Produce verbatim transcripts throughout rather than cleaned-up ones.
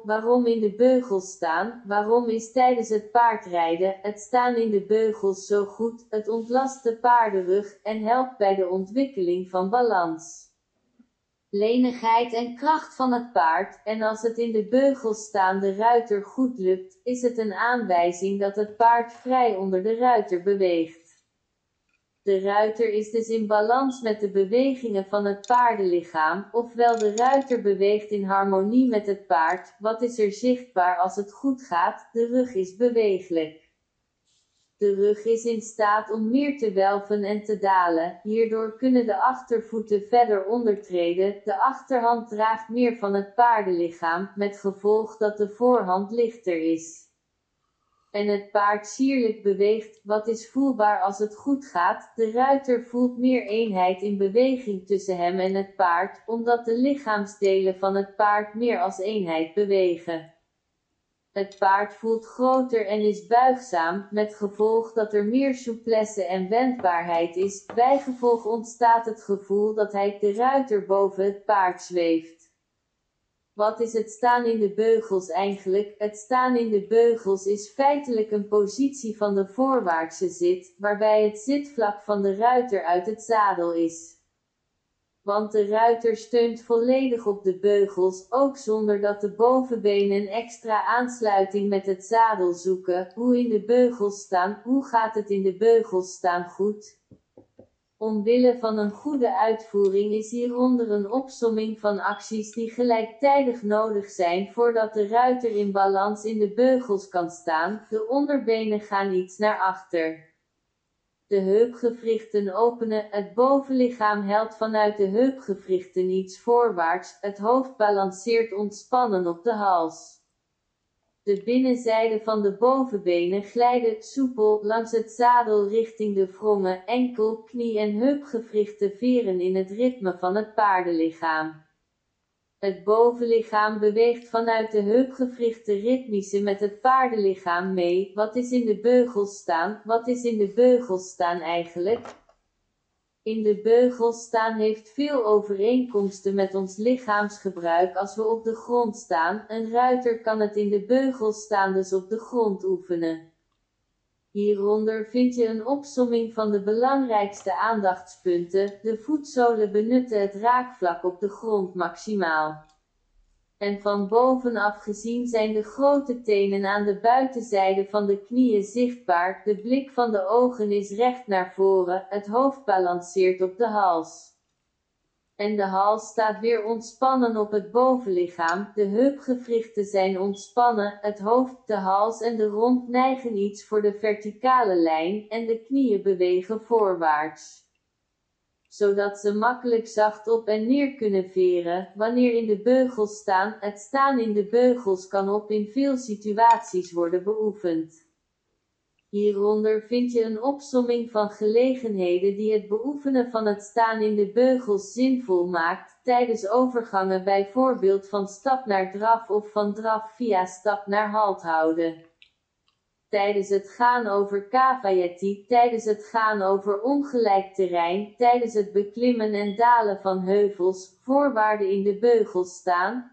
waarom in de beugels staan, waarom is tijdens het paardrijden, het staan in de beugels zo goed, het ontlast de paardenrug en helpt bij de ontwikkeling van balans, lenigheid en kracht van het paard, en als het in de beugels staande ruiter goed lukt, is het een aanwijzing dat het paard vrij onder de ruiter beweegt. De ruiter is dus in balans met de bewegingen van het paardenlichaam, ofwel de ruiter beweegt in harmonie met het paard. Wat is er zichtbaar als het goed gaat? De rug is beweeglijk. De rug is in staat om meer te welven en te dalen, hierdoor kunnen de achtervoeten verder ondertreden, de achterhand draagt meer van het paardenlichaam, met gevolg dat de voorhand lichter is. En het paard sierlijk beweegt, wat is voelbaar als het goed gaat, de ruiter voelt meer eenheid in beweging tussen hem en het paard, omdat de lichaamsdelen van het paard meer als eenheid bewegen. Het paard voelt groter en is buigzaam, met gevolg dat er meer souplesse en wendbaarheid is, bijgevolg ontstaat het gevoel dat hij, de ruiter, boven het paard zweeft. Wat is het staan in de beugels eigenlijk? Het staan in de beugels is feitelijk een positie van de voorwaartse zit, waarbij het zitvlak van de ruiter uit het zadel is. Want de ruiter steunt volledig op de beugels, ook zonder dat de bovenbenen een extra aansluiting met het zadel zoeken. Hoe in de beugels staan? Hoe gaat het in de beugels staan goed? Omwille van een goede uitvoering is hieronder een opsomming van acties die gelijktijdig nodig zijn voordat de ruiter in balans in de beugels kan staan. De onderbenen gaan iets naar achter. De heupgewrichten openen, het bovenlichaam helt vanuit de heupgewrichten iets voorwaarts, het hoofd balanceert ontspannen op de hals. De binnenzijde van de bovenbenen glijden soepel langs het zadel richting de wrongen, enkel, knie en heupgewrichten veren in het ritme van het paardenlichaam. Het bovenlichaam beweegt vanuit de heupgewrichten ritmische met het paardenlichaam mee. Wat is in de beugels staan? Wat is in de beugels staan eigenlijk? In de beugels staan heeft veel overeenkomsten met ons lichaamsgebruik als we op de grond staan. Een ruiter kan het in de beugels staan dus op de grond oefenen. Hieronder vind je een opsomming van de belangrijkste aandachtspunten. De voetzolen benutten het raakvlak op de grond maximaal. En van bovenaf gezien zijn de grote tenen aan de buitenzijde van de knieën zichtbaar, de blik van de ogen is recht naar voren, het hoofd balanceert op de hals. En de hals staat weer ontspannen op het bovenlichaam, de heupgewrichten zijn ontspannen, het hoofd, de hals en de romp neigen iets voor de verticale lijn, en de knieën bewegen voorwaarts, zodat ze makkelijk zacht op en neer kunnen veren, wanneer in de beugels staan. Het staan in de beugels kan op in veel situaties worden beoefend. Hieronder vind je een opsomming van gelegenheden die het beoefenen van het staan in de beugels zinvol maakt, tijdens overgangen bijvoorbeeld van stap naar draf of van draf via stap naar halt houden. Tijdens het gaan over cavaletti, tijdens het gaan over ongelijk terrein, tijdens het beklimmen en dalen van heuvels, voorwaarden in de beugels staan.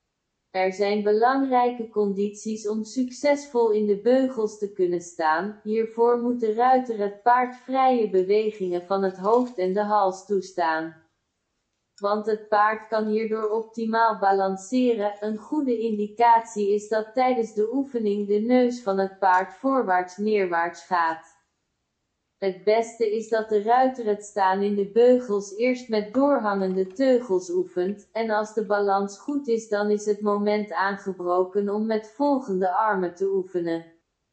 Er zijn belangrijke condities om succesvol in de beugels te kunnen staan. Hiervoor moet de ruiter het paard vrije bewegingen van het hoofd en de hals toestaan. Want het paard kan hierdoor optimaal balanceren. Een goede indicatie is dat tijdens de oefening de neus van het paard voorwaarts-neerwaarts gaat. Het beste is dat de ruiter het staan in de beugels eerst met doorhangende teugels oefent, en als de balans goed is dan is het moment aangebroken om met volgende armen te oefenen.